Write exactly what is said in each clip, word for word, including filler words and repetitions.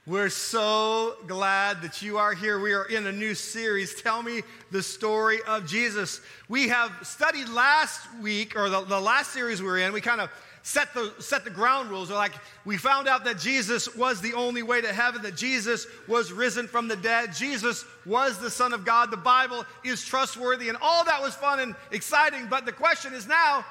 We're so glad that you are here. We are in a new series, Tell Me the Story of Jesus. We have studied last week, or the, the last series we were in, we kind of set the, set the ground rules. We're like, we found out that Jesus was the only way to heaven, that Jesus was risen from the dead, Jesus was the Son of God, the Bible is trustworthy, and all that was fun and exciting, but the question is now,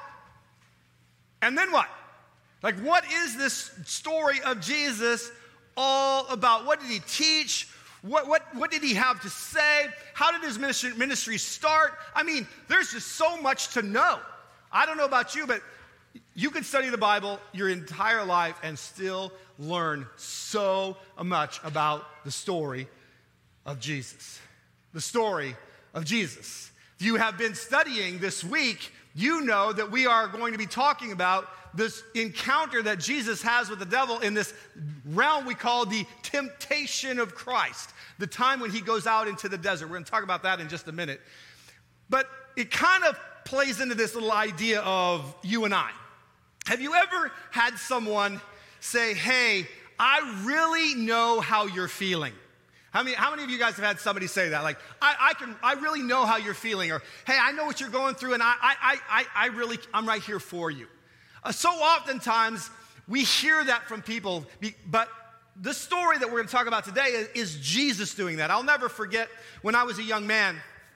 and then what? Like, what is this story of Jesus all about? What did he teach? What, what, what did he have to say? How did his ministry, ministry start? I mean, there's just so much to know. I don't know about you, but you can study the Bible your entire life and still learn so much about the story of Jesus. The story of Jesus. If you have been studying this week, you know that we are going to be talking about this encounter that Jesus has with the devil in this realm we call the temptation of Christ, the time when he goes out into the desert. We're going to talk about that in just a minute. But it kind of plays into this little idea of you and I. Have you ever had someone say, hey, I really know how you're feeling? How many, how many of you guys have had somebody say that? Like, I, I can, I really know how you're feeling, or, hey, I know what you're going through, and I, I, I, I really, I'm right here for you. Uh, so oftentimes, we hear that from people, but the story that we're going to talk about today is, is Jesus doing that. I'll never forget when I was a young man,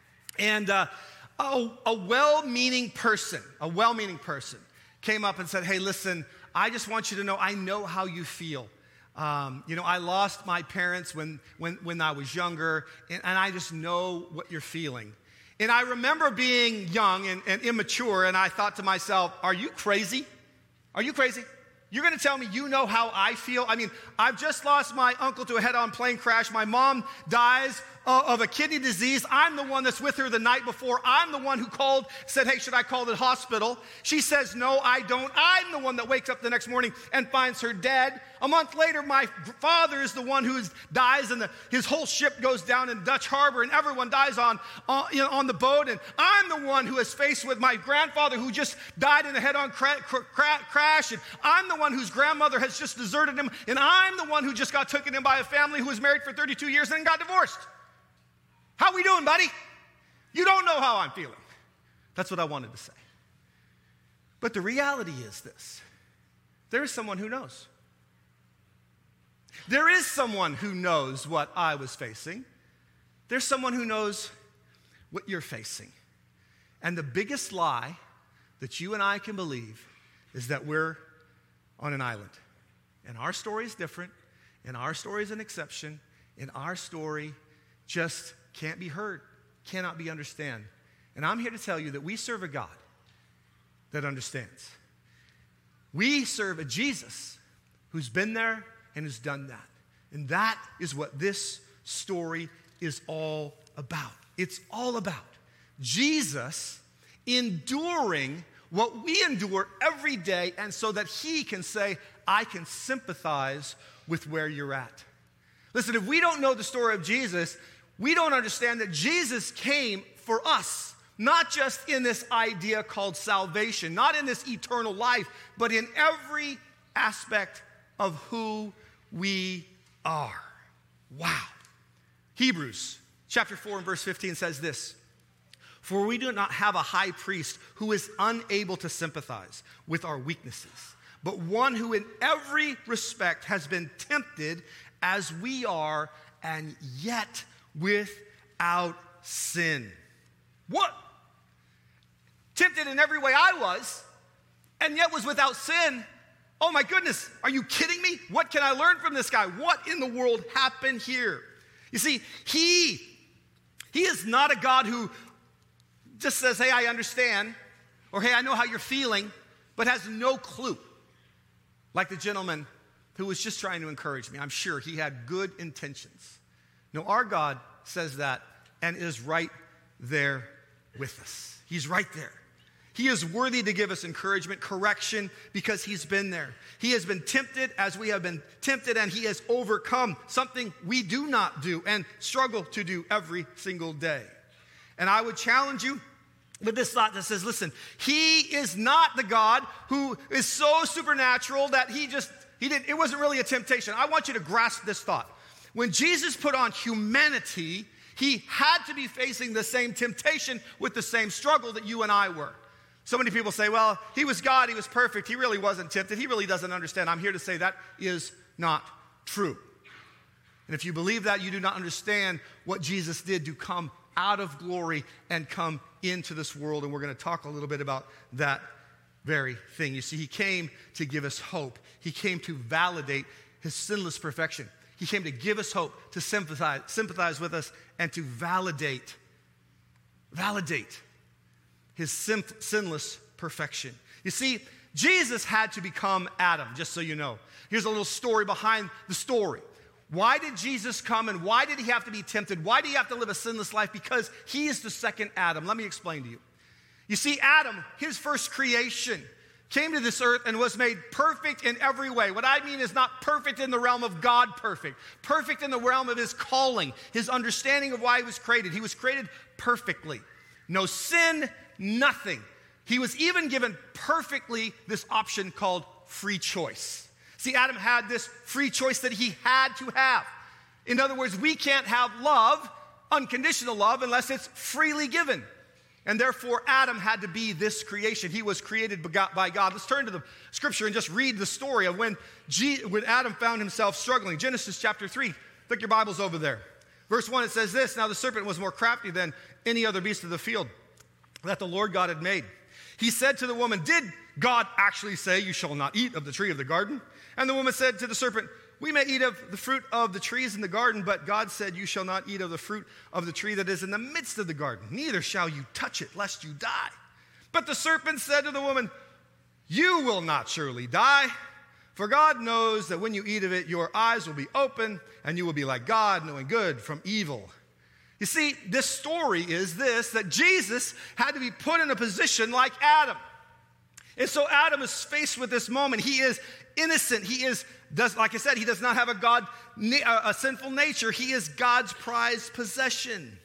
and uh, a, a well-meaning person, a well-meaning person came up and said, hey, listen, I just want you to know I know how you feel. Um, you know, I lost my parents when, when, when I was younger, and, and I just know what you're feeling. And I remember being young and, and immature, and I thought to myself, are you crazy? Are you crazy? You're going to tell me you know how I feel? I mean, I've just lost my uncle to a head-on plane crash. My mom dies uh, of a kidney disease. I'm the one that's with her the night before. I'm the one who called, said, hey, should I call the hospital? She says, no, I don't. I'm the one that wakes up the next morning and finds her dead. A month later, my father is the one who dies, and the, his whole ship goes down in Dutch Harbor, and everyone dies on, on, you know, on the boat. And I'm the one who is faced with my grandfather who just died in a head-on cra- cra- crash. And I'm the one whose grandmother has just deserted him. And I'm the one who just got taken in by a family who was married for thirty-two years and then got divorced. How we doing, buddy? You don't know how I'm feeling. That's what I wanted to say. But the reality is this. There is someone who knows. There is someone who knows what I was facing. There's someone who knows what you're facing. And the biggest lie that you and I can believe is that we're on an island. And our story is different. And our story is an exception. And our story just can't be heard, cannot be understood. And I'm here to tell you that we serve a God that understands. We serve a Jesus who's been there and has done that. And that is what this story is all about. It's all about Jesus enduring what we endure every day, and so that he can say, I can sympathize with where you're at. Listen, if we don't know the story of Jesus, we don't understand that Jesus came for us, not just in this idea called salvation, not in this eternal life, but in every aspect of who we are. Wow. Hebrews chapter four and verse fifteen says this, for we do not have a high priest who is unable to sympathize with our weaknesses, but one who in every respect has been tempted as we are, and yet without sin. What? Tempted in every way I was, and yet was without sin. Oh my goodness, are you kidding me? What can I learn from this guy? What in the world happened here? You see, he, he is not a God who just says, hey, I understand, or hey, I know how you're feeling, but has no clue. Like the gentleman who was just trying to encourage me. I'm sure he had good intentions. No, our God says that and is right there with us. He's right there. He is worthy to give us encouragement, correction, because he's been there. He has been tempted as we have been tempted, and he has overcome something we do not do and struggle to do every single day. And I would challenge you with this thought that says, listen, he is not the God who is so supernatural that he just He didn't, it wasn't really a temptation. I want you to grasp this thought. When Jesus put on humanity, he had to be facing the same temptation with the same struggle that you and I were. So many people say, well, he was God, he was perfect, he really wasn't tempted, he really doesn't understand. I'm here to say that is not true. And if you believe that, you do not understand what Jesus did to come out of glory and come into this world. And we're going to talk a little bit about that very thing. You see, he came to give us hope. He came to validate his sinless perfection. He came to give us hope, to sympathize, sympathize with us, and to validate, validate his sin, sinless perfection. You see, Jesus had to become Adam, just so you know. Here's a little story behind the story. Why did Jesus come and why did he have to be tempted? Why did he have to live a sinless life? Because he is the second Adam. Let me explain to you. You see, Adam, his first creation, came to this earth and was made perfect in every way. What I mean is not perfect in the realm of God perfect, perfect in the realm of his calling, his understanding of why he was created. He was created perfectly. No sin, nothing. He was even given perfectly this option called free choice. See, Adam had this free choice that he had to have. In other words, we can't have love, unconditional love, unless it's freely given. And therefore, Adam had to be this creation. He was created by God. Let's turn to the scripture and just read the story of when, G- when Adam found himself struggling. Genesis chapter three. Flick your Bibles over there. Verse one, it says this, "Now the serpent was more crafty than any other beast of the field that the Lord God had made. He said to the woman, 'Did God actually say you shall not eat of the tree of the garden?' And the woman said to the serpent, 'We may eat of the fruit of the trees in the garden, but God said you shall not eat of the fruit of the tree that is in the midst of the garden. Neither shall you touch it, lest you die.' But the serpent said to the woman, 'You will not surely die, for God knows that when you eat of it, your eyes will be open, and you will be like God, knowing good from evil.'" You see, this story is this, that Jesus had to be put in a position like Adam. And so Adam is faced with this moment. He is innocent. He is, does, like I said, he does not have a God, a sinful nature. He is God's prized possession.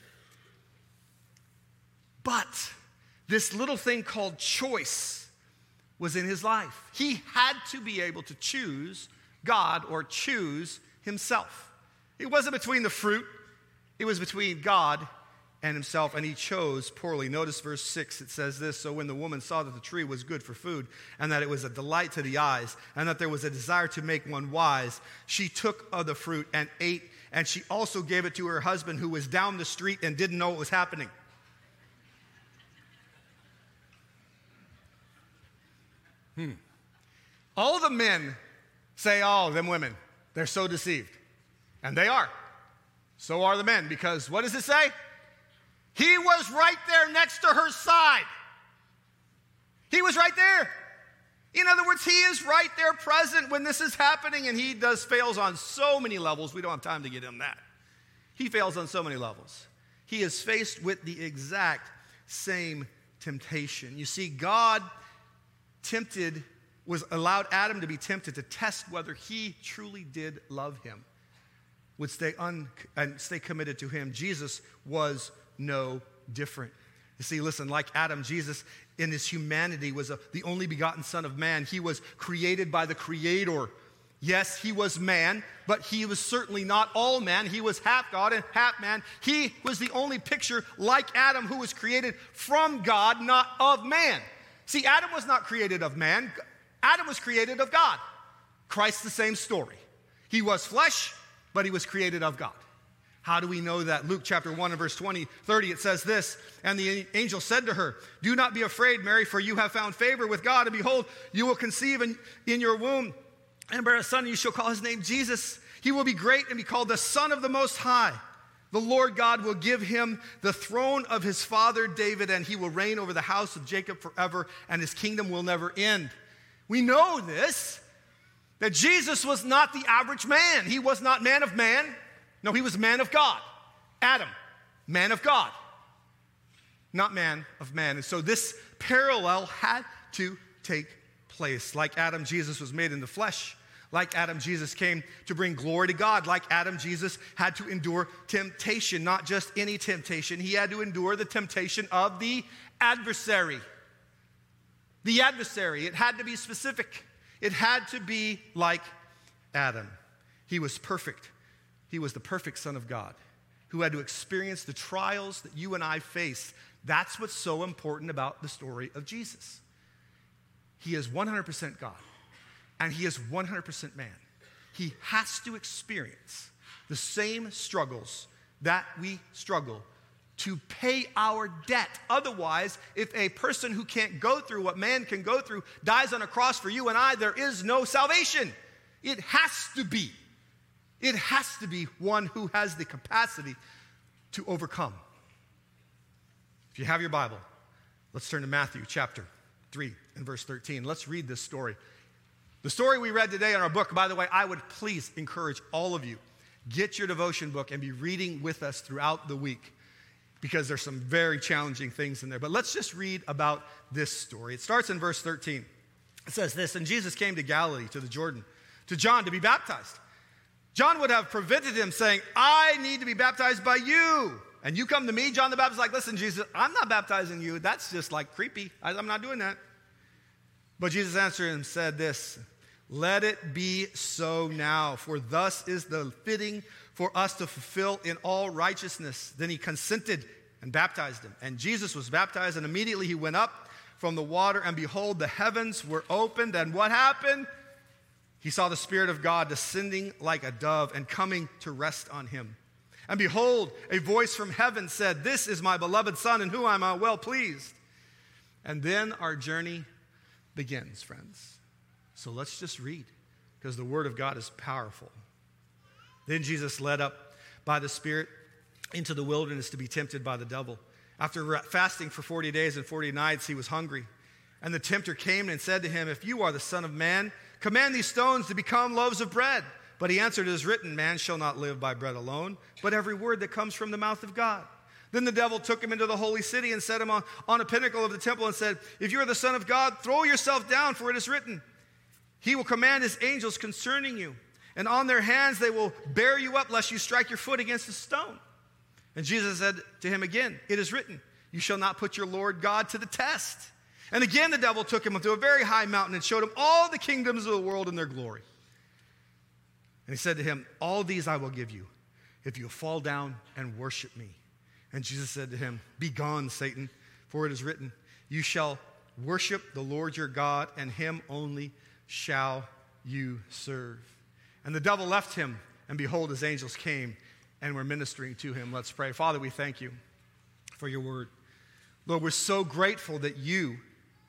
But this little thing called choice was in his life. He had to be able to choose God or choose himself. It wasn't between the fruit. It was between God and himself, and he chose poorly. Notice verse six, it says this, "So when the woman saw that the tree was good for food, and that it was a delight to the eyes, and that there was a desire to make one wise, she took of the fruit and ate, and she also gave it to her husband who was down the street and didn't know what was happening." Hmm. All the men say, "Oh, them women, they're so deceived." And they are. So are the men, because what does it say? He was right there next to her side. He was right there. In other words, he is right there present when this is happening, and he does fails on so many levels. We don't have time to get in that. He fails on so many levels. He is faced with the exact same temptation. You see, God tempted, was allowed Adam to be tempted to test whether he truly did love him, would stay un, and stay committed to him. Jesus was no different. You see, listen, like Adam, Jesus in his humanity was a, the only begotten Son of Man. He was created by the Creator. Yes, he was man, but he was certainly not all man. He was half God and half man. He was the only picture, like Adam, who was created from God, not of man. See, Adam was not created of man. Adam was created of God. Christ, the same story. He was flesh, but he was created of God. How do we know that? Luke chapter one and verse twenty, thirty, it says this, "And the angel said to her, 'Do not be afraid, Mary, for you have found favor with God, and behold, you will conceive in, in your womb and bear a son, and you shall call his name Jesus. He will be great and be called the Son of the Most High. The Lord God will give him the throne of his father David, and he will reign over the house of Jacob forever, and his kingdom will never end.'" We know this, that Jesus was not the average man. He was not man of man. No, he was man of God. Adam, man of God, not man of man. And so this parallel had to take place. Like Adam, Jesus was made in the flesh. Like Adam, Jesus came to bring glory to God. Like Adam, Jesus had to endure temptation, not just any temptation. He had to endure the temptation of the adversary. The adversary. It had to be specific. It had to be like Adam. He was perfect. He was the perfect Son of God who had to experience the trials that you and I face. That's what's so important about the story of Jesus. He is one hundred percent God, and he is one hundred percent man. He has to experience the same struggles that we struggle to pay our debt. Otherwise, if a person who can't go through what man can go through dies on a cross for you and I, there is no salvation. It has to be. It has to be one who has the capacity to overcome. If you have your Bible, let's turn to Matthew chapter three and verse thirteen. Let's read this story. The story we read today in our book, by the way, I would please encourage all of you, get your devotion book and be reading with us throughout the week, because there's some very challenging things in there. But let's just read about this story. It starts in verse thirteen. It says this, "And Jesus came to Galilee, to the Jordan, to John to be baptized. John would have prevented him, saying, 'I need to be baptized by you. And you come to me?' John the Baptist is like, 'Listen, Jesus, I'm not baptizing you. That's just like creepy. I'm not doing that.' But Jesus answered and said this, 'Let it be so now, for thus is the fitting for us to fulfill in all righteousness.' Then he consented and baptized him. And Jesus was baptized, and immediately he went up from the water, and behold, the heavens were opened. And what happened? He saw the Spirit of God descending like a dove and coming to rest on him. And behold, a voice from heaven said, 'This is my beloved Son, in whom I am well pleased.'" And then our journey begins, friends. So let's just read, because the Word of God is powerful. "Then Jesus led up by the Spirit into the wilderness to be tempted by the devil. After fasting for forty days and forty nights, he was hungry. And the tempter came and said to him, 'If you are the Son of Man, command these stones to become loaves of bread.' But he answered, 'It is written, man shall not live by bread alone, but every word that comes from the mouth of God.' Then the devil took him into the holy city and set him on, on a pinnacle of the temple and said, 'If you are the Son of God, throw yourself down, for it is written, he will command his angels concerning you, and on their hands they will bear you up, lest you strike your foot against a stone.' And Jesus said to him again, 'It is written, you shall not put your Lord God to the test.' And again the devil took him to a very high mountain and showed him all the kingdoms of the world and their glory. And he said to him, 'All these I will give you, if you fall down and worship me.' And Jesus said to him, 'Be gone, Satan, for it is written, you shall worship the Lord your God, and him only shall you serve.' And the devil left him, and behold, his angels came and were ministering to him." Let's pray. Father, we thank you for your word. Lord, we're so grateful that you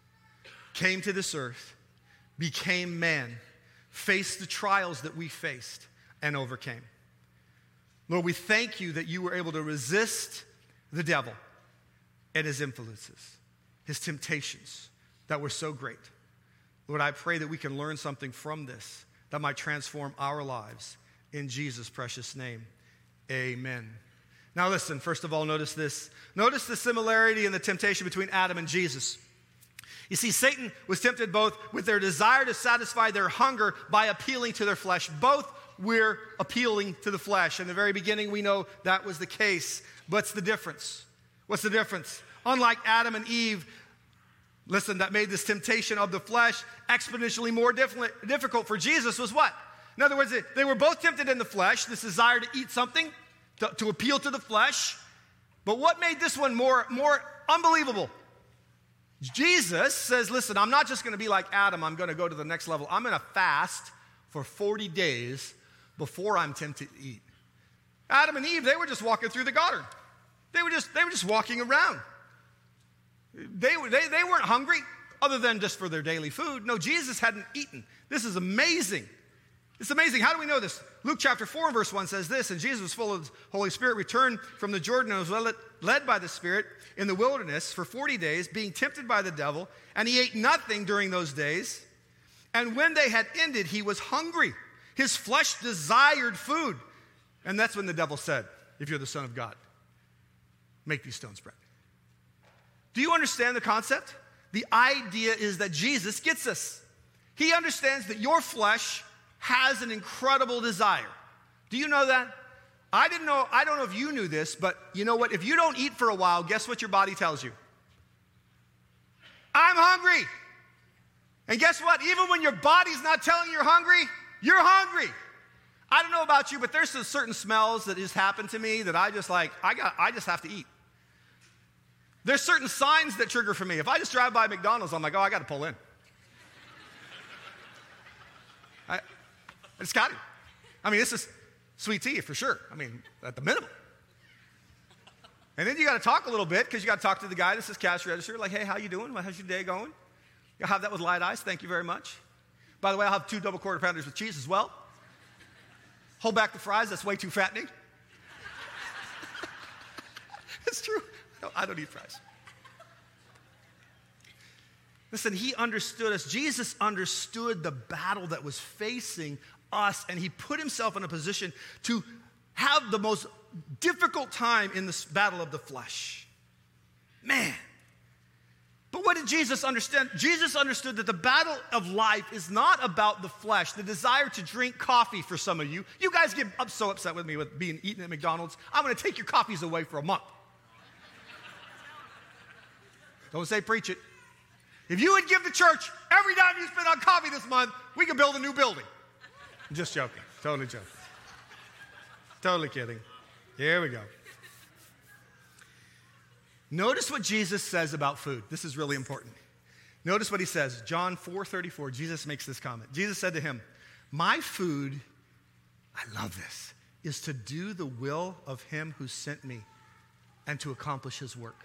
came to this earth, became man, faced the trials that we faced, and overcame. Lord, we thank you that you were able to resist the devil and his influences, his temptations that were so great. Lord, I pray that we can learn something from this that might transform our lives. In Jesus' precious name, amen. Now listen, first of all, notice this. Notice the similarity in the temptation between Adam and Jesus. You see, Satan was tempted both with their desire to satisfy their hunger by appealing to their flesh. Both were appealing to the flesh. In the very beginning, we know that was the case. What's the difference? What's the difference? Unlike Adam and Eve, listen, that made this temptation of the flesh exponentially more difficult for Jesus was what? In other words, they were both tempted in the flesh, this desire to eat something, to, to appeal to the flesh. But what made this one more, more unbelievable? Jesus says, listen, I'm not just going to be like Adam. I'm going to go to the next level. I'm going to fast for forty days before I'm tempted to eat. Adam and Eve, they were just walking through the garden. They were just, they were just walking around. They, they, they weren't hungry other than just for their daily food. No, Jesus hadn't eaten. This is amazing. It's amazing. How do we know this? Luke chapter four, verse one says this, "And Jesus was full of the Holy Spirit, returned from the Jordan, and was led by the Spirit in the wilderness for forty days, being tempted by the devil. And he ate nothing during those days. And when they had ended, he was hungry. His flesh desired food." And that's when the devil said, "If you're the Son of God, make these stones bread." Do you understand the concept? The idea is that Jesus gets us. He understands that your flesh has an incredible desire. Do you know that? I didn't know, I don't know if you knew this, but you know what? If you don't eat for a while, guess what your body tells you? I'm hungry. And guess what? Even when your body's not telling you you're hungry, You're hungry. I don't know about you, but there's some certain smells that just happen to me that I just like, I got, I just have to eat. There's certain signs that trigger for me. If I just drive by McDonald's, I'm like, oh, I got to pull in. I, I just got to. I mean, this is sweet tea for sure. I mean, at the minimum. And then you got to talk a little bit because you got to talk to the guy that says cash register. Like, hey, how you doing? How's your day going? You'll have that with light ice. Thank you very much. By the way, I'll have two double quarter pounders with cheese as well. Hold back the fries. That's way too fattening. It's true. No, I don't eat fries. Listen, he understood us. Jesus understood the battle that was facing us, and he put himself in a position to have the most difficult time in this battle of the flesh. Man. But what did Jesus understand? Jesus understood that the battle of life is not about the flesh, the desire to drink coffee for some of you. You guys get up so upset with me with being eaten at McDonald's. I'm going to take your coffees away for a month. Don't say preach it. If you would give the church every dime you spend on coffee this month, we could build a new building. I'm just joking. Totally joking. Totally kidding. Here we go. Notice what Jesus says about food. This is really important. Notice what he says. John four thirty-four, Jesus makes this comment. Jesus said to him, my food, I love this, is to do the will of him who sent me and to accomplish his work.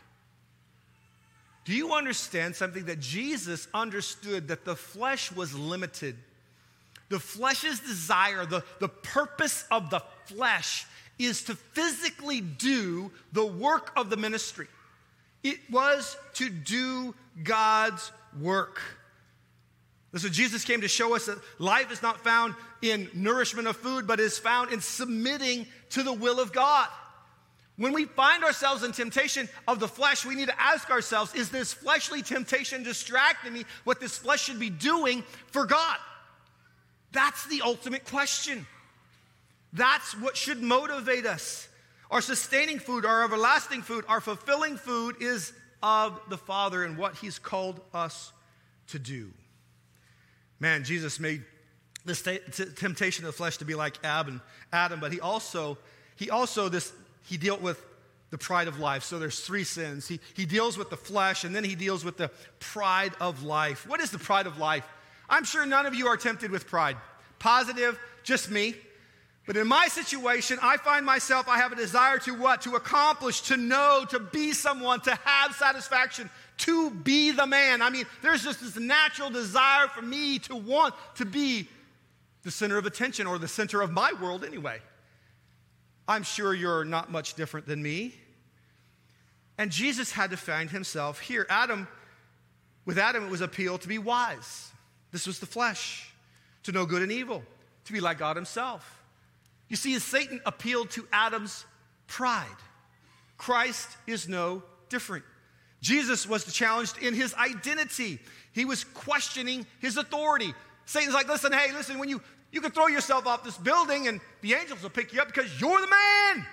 Do you understand something? That Jesus understood that the flesh was limited. The flesh's desire, the, the purpose of the flesh is to physically do the work of the ministry. It was to do God's work. Listen, Jesus came to show us that life is not found in nourishment of food, but is found in submitting to the will of God. When we find ourselves in temptation of the flesh, we need to ask ourselves, is this fleshly temptation distracting me what this flesh should be doing for God? That's the ultimate question. That's what should motivate us. Our sustaining food, our everlasting food, our fulfilling food is of the Father and what he's called us to do. Man, Jesus made this t- t- temptation of the flesh to be like Adam, Adam, but he also, he also this, he dealt with the pride of life. So there's three sins. He, he deals with the flesh, and then he deals with the pride of life. What is the pride of life? I'm sure none of you are tempted with pride. Positive, just me. But in my situation, I find myself, I have a desire to what? To accomplish, to know, to be someone, to have satisfaction, to be the man. I mean, there's just this natural desire for me to want to be the center of attention, or the center of my world anyway. I'm sure you're not much different than me. And Jesus had to find himself here. Adam, with Adam, it was appeal to be wise. This was the flesh, to know good and evil, to be like God himself. You see, Satan appealed to Adam's pride. Christ is no different. Jesus was challenged in his identity. He was questioning his authority. Satan's like, listen, hey, listen, when you, you can throw yourself off this building and the angels will pick you up because you're the man.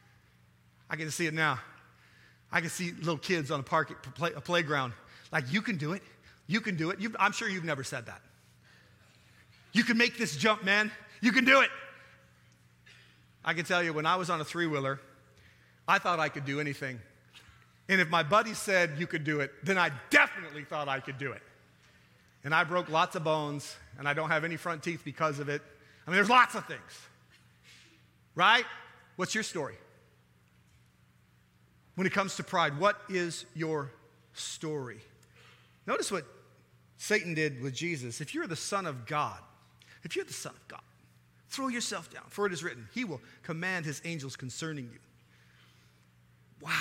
I can see it now. I can see little kids on a park, a playground. Like, you can do it. You can do it. You've, I'm sure you've never said that. You can make this jump, man. You can do it. I can tell you, when I was on a three-wheeler, I thought I could do anything. And if my buddy said you could do it, then I definitely thought I could do it. And I broke lots of bones, and I don't have any front teeth because of it. I mean, there's lots of things. Right? What's your story? When it comes to pride, what is your story? Notice what Satan did with Jesus. If you're the Son of God, if you're the Son of God, throw yourself down, for it is written, he will command his angels concerning you. Wow.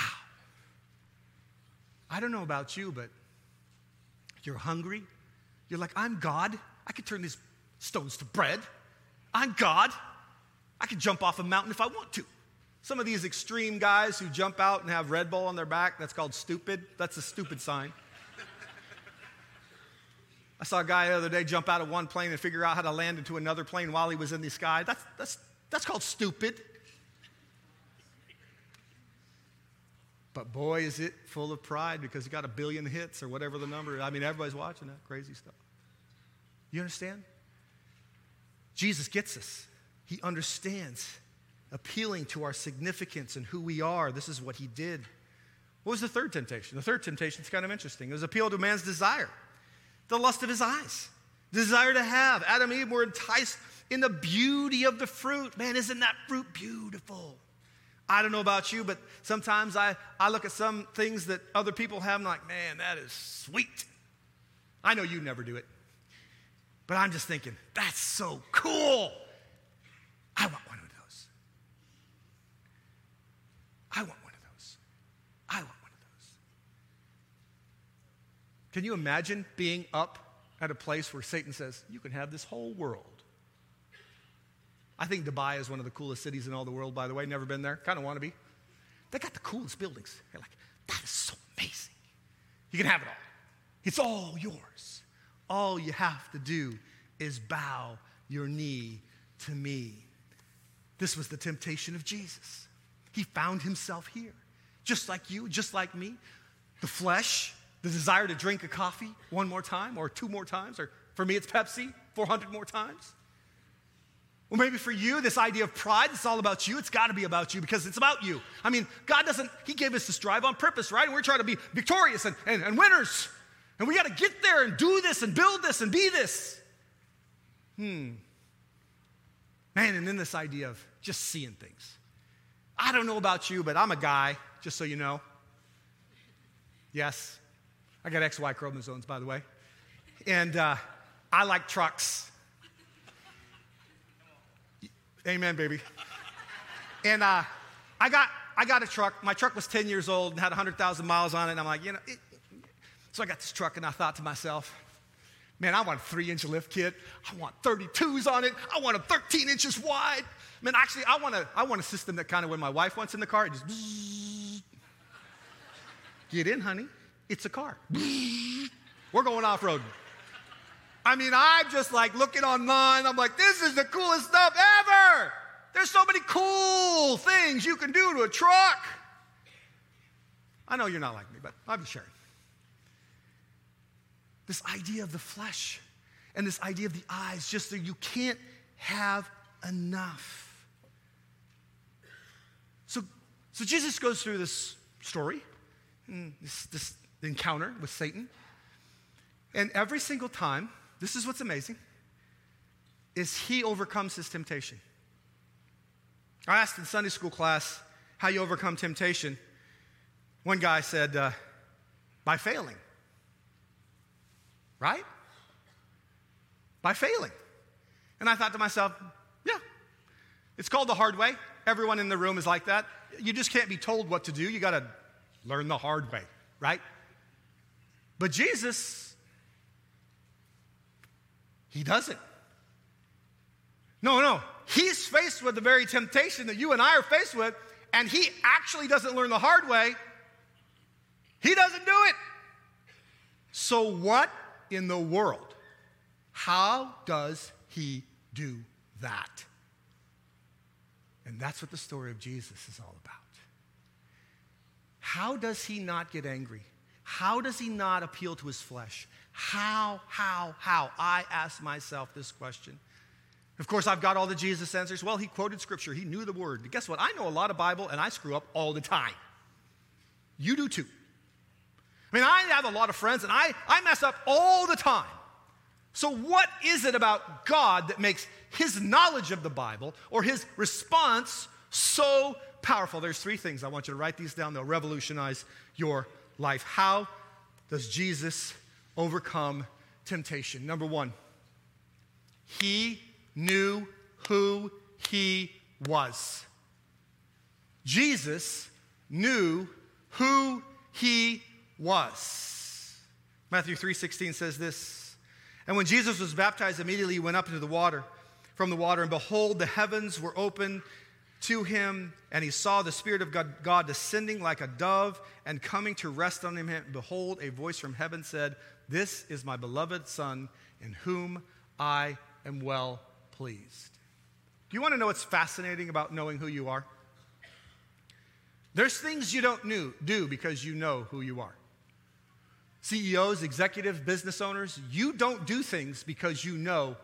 I don't know about you, but you're hungry. You're like, I'm God. I can turn these stones to bread. I'm God. I can jump off a mountain if I want to. Some of these extreme guys who jump out and have Red Bull on their back, that's called stupid. That's a stupid sign. I saw a guy the other day jump out of one plane and figure out how to land into another plane while he was in the sky. That's, that's, that's called stupid. But boy, is it full of pride because he got a billion hits or whatever the number is. I mean, everybody's watching that crazy stuff. You understand? Jesus gets us. He understands, appealing to our significance and who we are. This is what he did. What was the third temptation? The third temptation is kind of interesting. It was appeal to man's desire, the lust of his eyes, desire to have. Adam and Eve were enticed in the beauty of the fruit. Man, isn't that fruit beautiful? I don't know about you, but sometimes I, I look at some things that other people have and I'm like, man, that is sweet. I know you never do it, but I'm just thinking, that's so cool. I want one of those. I want one of those. I want one of those. Can you imagine being up at a place where Satan says, you can have this whole world? I think Dubai is one of the coolest cities in all the world, by the way. Never been there. Kind of want to be. They got the coolest buildings. You're like, that is so amazing. You can have it all. It's all yours. All you have to do is bow your knee to me. This was the temptation of Jesus. He found himself here, just like you, just like me. The flesh, the desire to drink a coffee one more time or two more times, or for me it's Pepsi, four hundred more times. Or maybe for you, this idea of pride, it's all about you. It's got to be about you because it's about you. I mean, God doesn't, he gave us this drive on purpose, right? And we're trying to be victorious and, and, and winners. And we got to get there and do this and build this and be this. Hmm. Man, and then this idea of just seeing things. I don't know about you, but I'm a guy, just so you know. Yes, I got X Y chromosomes, by the way. And uh, I like trucks. Amen, baby. And uh, I got I got a truck. My truck was ten years old and had one hundred thousand miles on it. And I'm like, you know, it, so I got this truck and I thought to myself, man, I want a three-inch lift kit. I want thirty-twos on it. I want them thirteen inches wide. Man, actually, I want a, I want a system that kind of when my wife wants in the car, it just bzzz. Get in, honey. It's a car. Bzzz. We're going off-roading. I mean, I'm just like looking online. I'm like, this is the coolest stuff ever. There's so many cool things you can do to a truck. I know you're not like me, but I'm just sharing. This idea of the flesh and this idea of the eyes, just that you can't have enough. So, so Jesus goes through this story, this, this encounter with Satan. And every single time, this is what's amazing, is he overcomes his temptation. I asked in Sunday school class how you overcome temptation. One guy said, uh, by failing. Right? By failing. And I thought to myself, yeah, it's called the hard way. Everyone in the room is like that. You just can't be told what to do. You got to learn the hard way, right? But Jesus, he doesn't. No, no. He's faced with the very temptation that you and I are faced with, and he actually doesn't learn the hard way. He doesn't do it. So what in the world? How does he do that? And that's what the story of Jesus is all about. How does he not get angry? How does he not appeal to his flesh? How, how, how? I ask myself this question. Of course, I've got all the Jesus answers. Well, he quoted scripture. He knew the word. But guess what? I know a lot of Bible, and I screw up all the time. You do too. I mean, I have a lot of friends, and I, I mess up all the time. So what is it about God that makes his knowledge of the Bible or his response so powerful? There's three things. I want you to write these down. They'll revolutionize your life. How does Jesus overcome temptation? Number one, he knew who he was. Jesus knew who he was. Matthew three sixteen says this, and when Jesus was baptized, immediately he went up into the water, from the water, and behold, the heavens were opened to him, and he saw the Spirit of God, God descending like a dove and coming to rest on him. And behold, a voice from heaven said, this is my beloved Son, in whom I am well pleased. Do you want to know what's fascinating about knowing who you are? There's things you don't knew, do because you know who you are. C E Os, executives, business owners, you don't do things because you know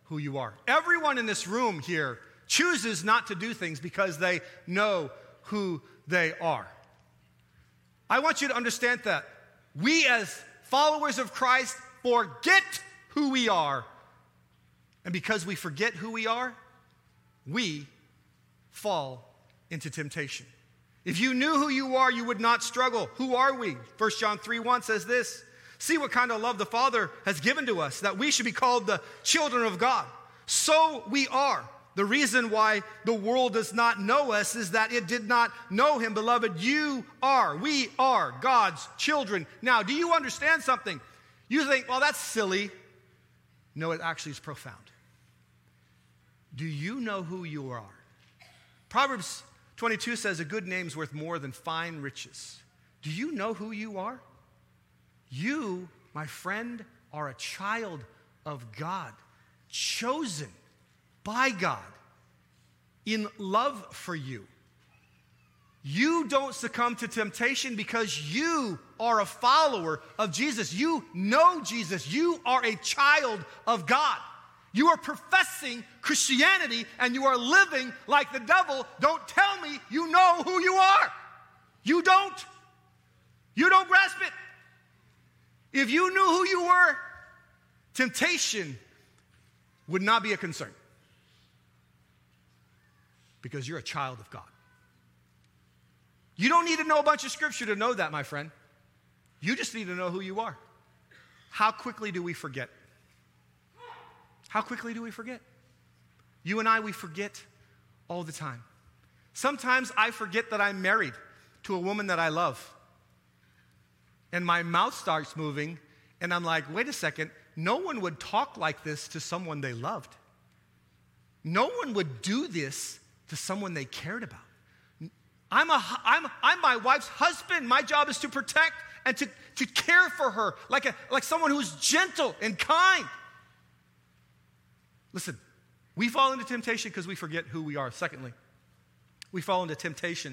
who you are. Everyone in this room here chooses not to do things because they know who they are. I want you to understand that we as followers of Christ forget who we are. And because we forget who we are, we fall into temptation. If you knew who you are, you would not struggle. Who are we? First John three one says this, see what kind of love the Father has given to us, that we should be called the children of God. So we are. The reason why the world does not know us is that it did not know him. Beloved, you are, we are God's children. Now, do you understand something? You think, well, that's silly. No, it actually is profound. Do you know who you are? Proverbs twenty-two says a good name's worth more than fine riches. Do you know who you are? You, my friend, are a child of God, chosen by God in love for you. You don't succumb to temptation because you are a follower of Jesus. You know Jesus. You are a child of God. You are professing Christianity and you are living like the devil. Don't tell me you know who you are. You don't. You don't grasp it. If you knew who you were, temptation would not be a concern. Because you're a child of God. You don't need to know a bunch of scripture to know that, my friend. You just need to know who you are. How quickly do we forget? How quickly do we forget? You and I, we forget all the time. Sometimes I forget that I'm married to a woman that I love. And my mouth starts moving, and I'm like, wait a second, no one would talk like this to someone they loved. No one would do this to someone they cared about. I'm, a, I'm, I'm my wife's husband. My job is to protect and to, to care for her like, a, like someone who's gentle and kind. Listen, we fall into temptation because we forget who we are. Secondly, we fall into temptation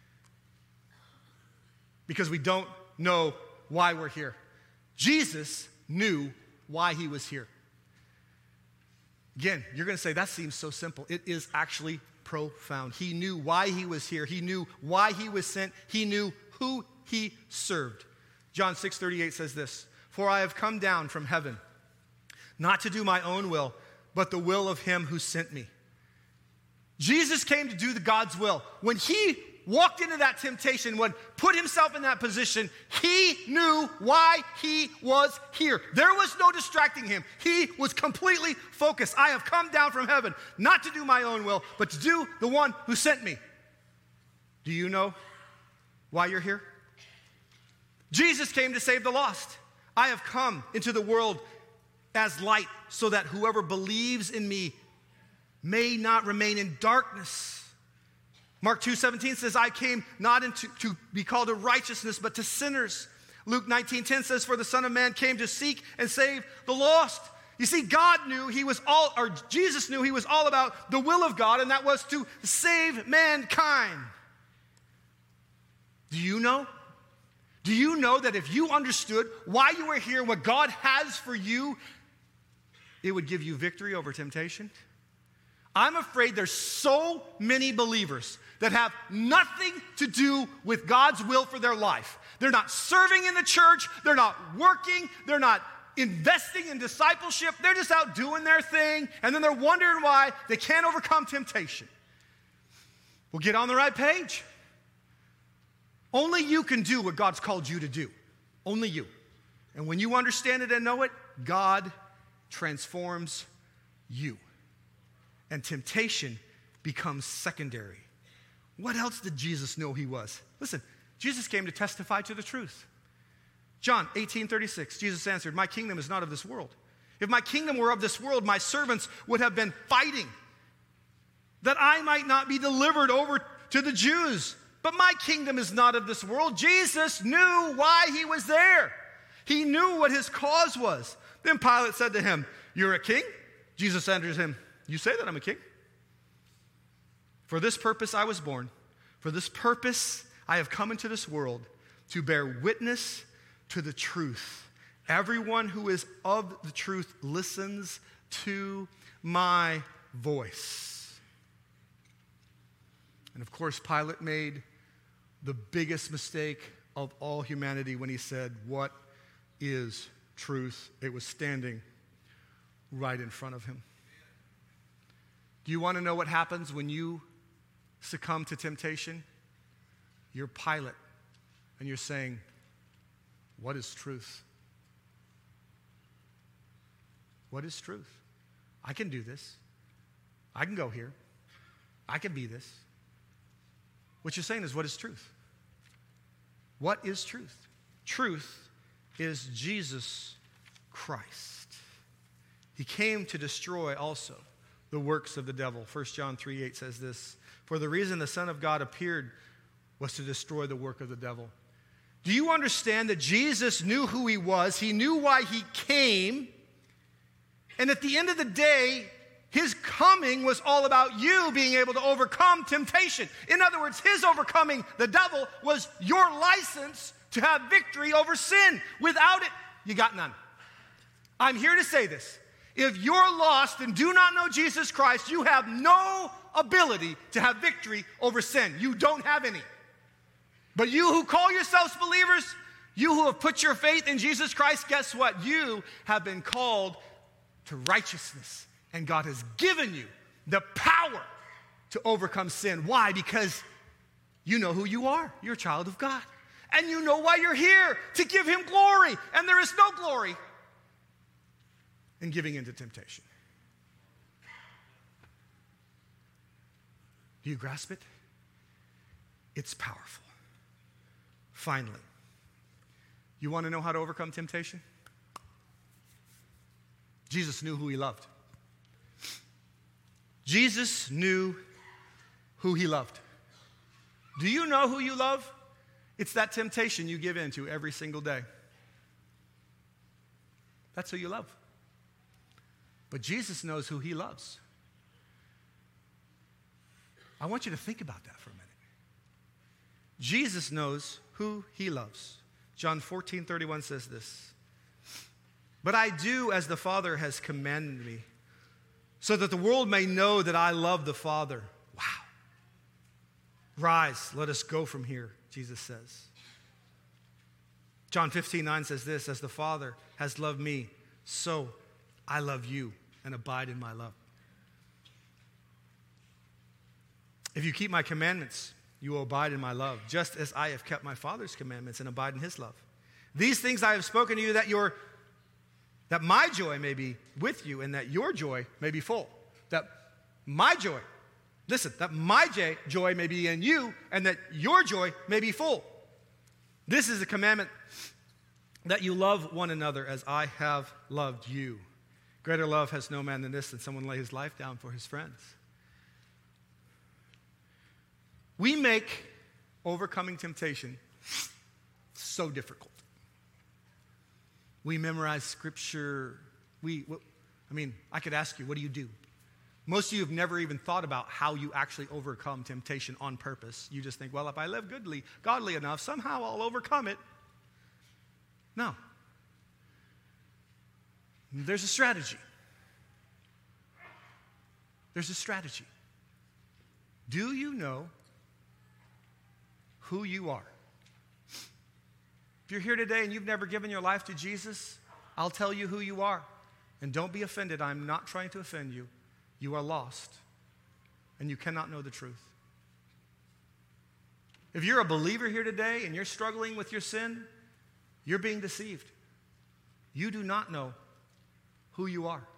because we don't know why we're here. Jesus knew why he was here. Again, you're going to say, that seems so simple. It is actually profound. He knew why he was here. He knew why he was sent. He knew who he served. John six thirty-eight says this, for I have come down from heaven, not to do my own will, but the will of him who sent me. Jesus came to do the God's will. When he walked into that temptation, when put himself in that position, he knew why he was here. There was no distracting him. He was completely focused. I have come down from heaven, not to do my own will, but to do the one who sent me. Do you know why you're here? Jesus came to save the lost. I have come into the world as light so that whoever believes in me may not remain in darkness. Mark two seventeen says, I came not into, to be called to righteousness, but to sinners. Luke nineteen ten says, for the Son of Man came to seek and save the lost. You see, God knew he was all, or Jesus knew he was all about the will of God, and that was to save mankind. Do you know? Do you know that if you understood why you were here, what God has for you, it would give you victory over temptation? I'm afraid there's so many believers that have nothing to do with God's will for their life. They're not serving in the church. They're not working. They're not investing in discipleship. They're just out doing their thing, and then they're wondering why they can't overcome temptation. Well, get on the right page. Only you can do what God's called you to do. Only you. And when you understand it and know it, God transforms you. And temptation becomes secondary. What else did Jesus know he was? Listen, Jesus came to testify to the truth. John eighteen thirty-six, Jesus answered, my kingdom is not of this world. If my kingdom were of this world, my servants would have been fighting, that I might not be delivered over to the Jews. But my kingdom is not of this world. Jesus knew why he was there. He knew what his cause was. Then Pilate said to him, you're a king? Jesus answered him, you say that I'm a king? For this purpose I was born. For this purpose I have come into this world, to bear witness to the truth. Everyone who is of the truth listens to my voice. And of course, Pilate made the biggest mistake of all humanity when he said, "What is truth?" It was standing right in front of him. Do you want to know what happens when you succumb to temptation? You're Pilate, and you're saying, "What is truth? What is truth? I can do this. I can go here. I can be this." What you're saying is, what is truth? What is truth? Truth is Jesus Christ. He came to destroy also the works of the devil. First John three eight says this, "For the reason the Son of God appeared was to destroy the work of the devil." Do you understand that Jesus knew who he was? He knew why he came. And at the end of the day, his coming was all about you being able to overcome temptation. In other words, his overcoming the devil was your license to have victory over sin. Without it, you got none. I'm here to say this. If you're lost and do not know Jesus Christ, you have no ability to have victory over sin. You don't have any. But you who call yourselves believers, you who have put your faith in Jesus Christ, guess what? You have been called to righteousness. And God has given you the power to overcome sin. Why? Because you know who you are. You're a child of God. And you know why you're here, to give him glory. And there is no glory in giving into temptation. Do you grasp it? It's powerful. Finally, you want to know how to overcome temptation? Jesus knew who he loved. Jesus knew who he loved. Do you know who you love? It's that temptation you give into every single day. That's who you love. But Jesus knows who he loves. I want you to think about that for a minute. Jesus knows who he loves. John fourteen thirty-one says this, "But I do as the Father has commanded me, so that the world may know that I love the Father." Wow. "Rise, let us go from here," Jesus says. John fifteen nine says this, "As the Father has loved me, so I love you, and abide in my love. If you keep my commandments, you will abide in my love, just as I have kept my Father's commandments and abide in his love. These things I have spoken to you, that your that my joy may be with you, and that your joy may be full." That my joy, listen, that my joy may be in you, and that your joy may be full. This is a commandment, that you love one another as I have loved you. Greater love has no man than this, than someone lay his life down for his friends. We make overcoming temptation so difficult. We memorize scripture. We, I mean, I could ask you, what do you do? Most of you have never even thought about how you actually overcome temptation on purpose. You just think, well, if I live goodly, godly enough, somehow I'll overcome it. No. There's a strategy. There's a strategy. Do you know who you are? If you're here today and you've never given your life to Jesus, I'll tell you who you are. And don't be offended. I'm not trying to offend you. You are lost, and you cannot know the truth. If you're a believer here today and you're struggling with your sin, you're being deceived. You do not know who you are.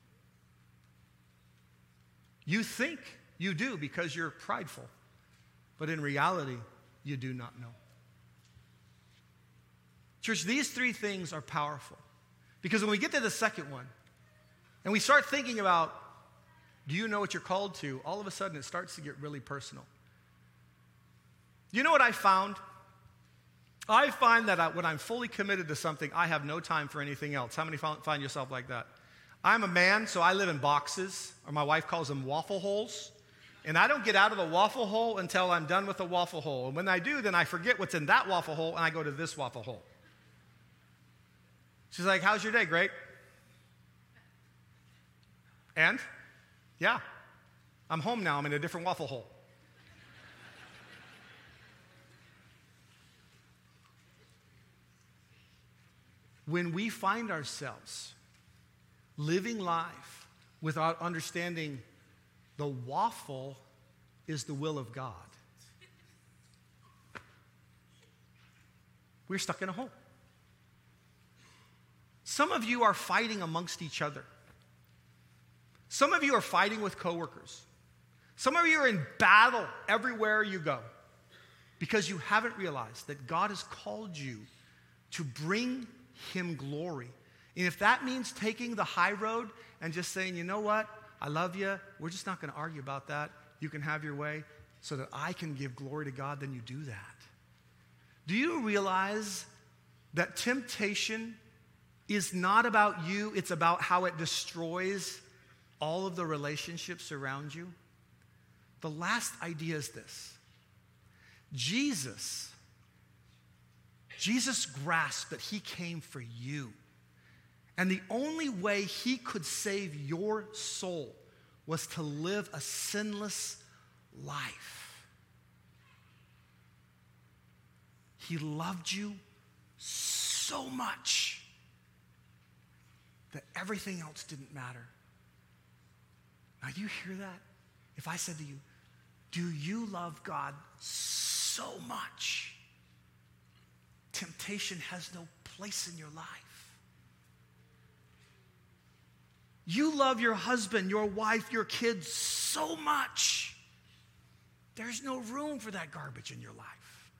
You think you do because you're prideful, but in reality, you do not know. Church, these three things are powerful, because when we get to the second one and we start thinking about, do you know what you're called to? All of a sudden, it starts to get really personal. You know what I found? I find that I, when I'm fully committed to something, I have no time for anything else. How many find yourself like that? I'm a man, so I live in boxes, or my wife calls them waffle holes. And I don't get out of a waffle hole until I'm done with a waffle hole. And when I do, then I forget what's in that waffle hole, and I go to this waffle hole. She's like, "How's your day?" "Great." And? Yeah. I'm home now. I'm in a different waffle hole. When we find ourselves living life without understanding the waffle is the will of God, we're stuck in a hole. Some of you are fighting amongst each other. Some of you are fighting with coworkers. Some of you are in battle everywhere you go because you haven't realized that God has called you to bring Him glory. And if that means taking the high road and just saying, you know what, I love you, we're just not going to argue about that. You can have your way so that I can give glory to God, then you do that. Do you realize that temptation is not about you, it's about how it destroys all of the relationships around you? The last idea is this. Jesus, Jesus grasped that He came for you. And the only way He could save your soul was to live a sinless life. He loved you so much that everything else didn't matter. Now, do you hear that? If I said to you, do you love God so much? Temptation has no place in your life. You love your husband, your wife, your kids so much. There's no room for that garbage in your life.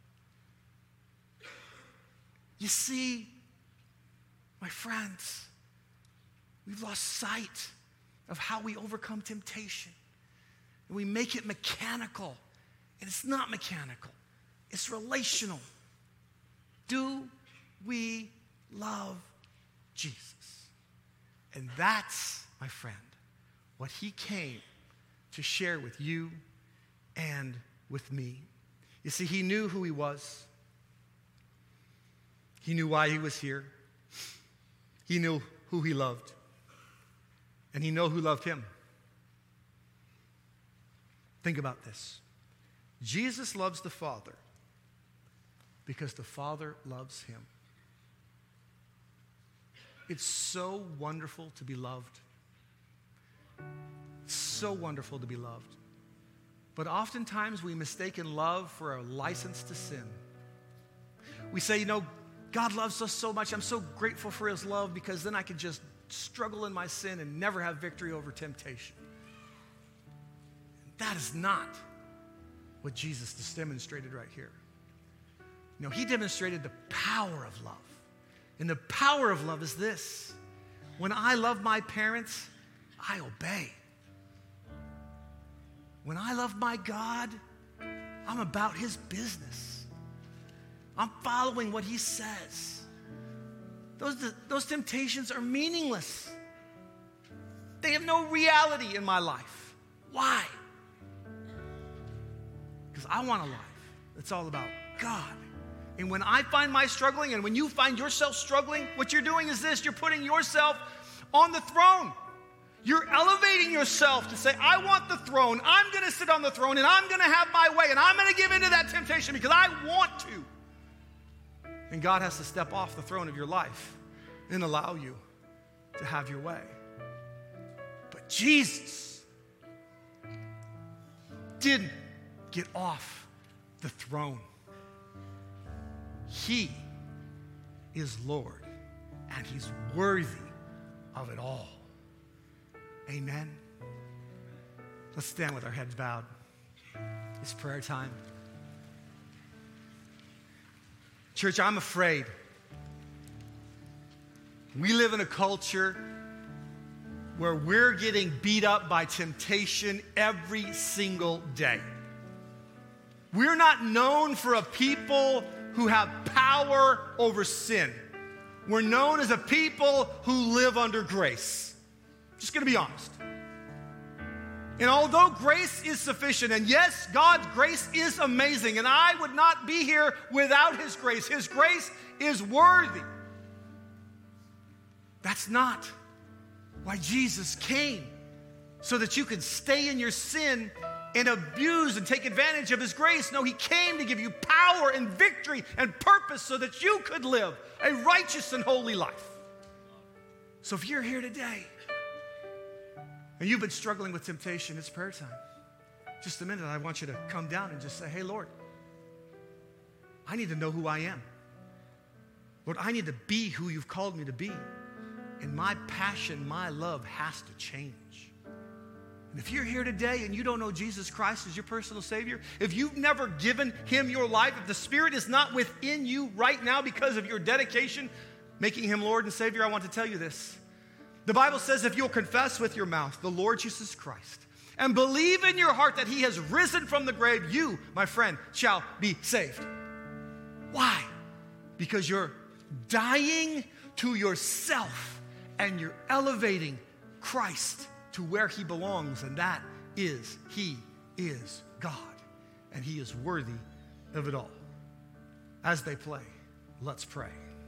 You see, my friends, we've lost sight of how we overcome temptation. And we make it mechanical. And it's not mechanical. It's relational. Do we love Jesus? And that's, my friend, what He came to share with you and with me. You see, He knew who He was. He knew why He was here. He knew who He loved. And He knew who loved Him. Think about this. Jesus loves the Father because the Father loves Him. It's so wonderful to be loved. It's so wonderful to be loved. But oftentimes we mistake love for a license to sin. We say, you know, God loves us so much. I'm so grateful for His love because then I can just struggle in my sin and never have victory over temptation. That is not what Jesus just demonstrated right here. No, He demonstrated the power of love. And the power of love is this. When I love my parents, I obey. When I love my God, I'm about His business. I'm following what He says. Those, those temptations are meaningless. They have no reality in my life. Why? Because I want a life that's all about God. And when I find my struggling, and when you find yourself struggling, what you're doing is this. You're putting yourself on the throne. You're elevating yourself to say, I want the throne. I'm going to sit on the throne, and I'm going to have my way, and I'm going to give into that temptation because I want to. And God has to step off the throne of your life and allow you to have your way. But Jesus didn't get off the throne. He is Lord, and He's worthy of it all. Amen. Let's stand with our heads bowed. It's prayer time. Church, I'm afraid we live in a culture where we're getting beat up by temptation every single day. We're not known for a people who have power over sin. We're known as a people who live under grace. Just going to be honest. And although grace is sufficient, and yes, God's grace is amazing, and I would not be here without His grace. His grace is worthy. That's not why Jesus came so that you could stay in your sin and abuse and take advantage of his grace. No, he came to give you power and victory and purpose so that you could live a righteous and holy life. So if you're here today and you've been struggling with temptation, it's prayer time. Just a minute, I want you to come down and just say, hey, Lord, I need to know who I am. Lord, I need to be who you've called me to be. And my passion, my love has to change. And if you're here today and you don't know Jesus Christ as your personal Savior, if you've never given him your life, if the Spirit is not within you right now because of your dedication, making him Lord and Savior, I want to tell you this. The Bible says if you'll confess with your mouth the Lord Jesus Christ and believe in your heart that he has risen from the grave, you, my friend, shall be saved. Why? Because you're dying to yourself and you're elevating Christ to where he belongs, and that is, he is God, and he is worthy of it all. As they play, let's pray.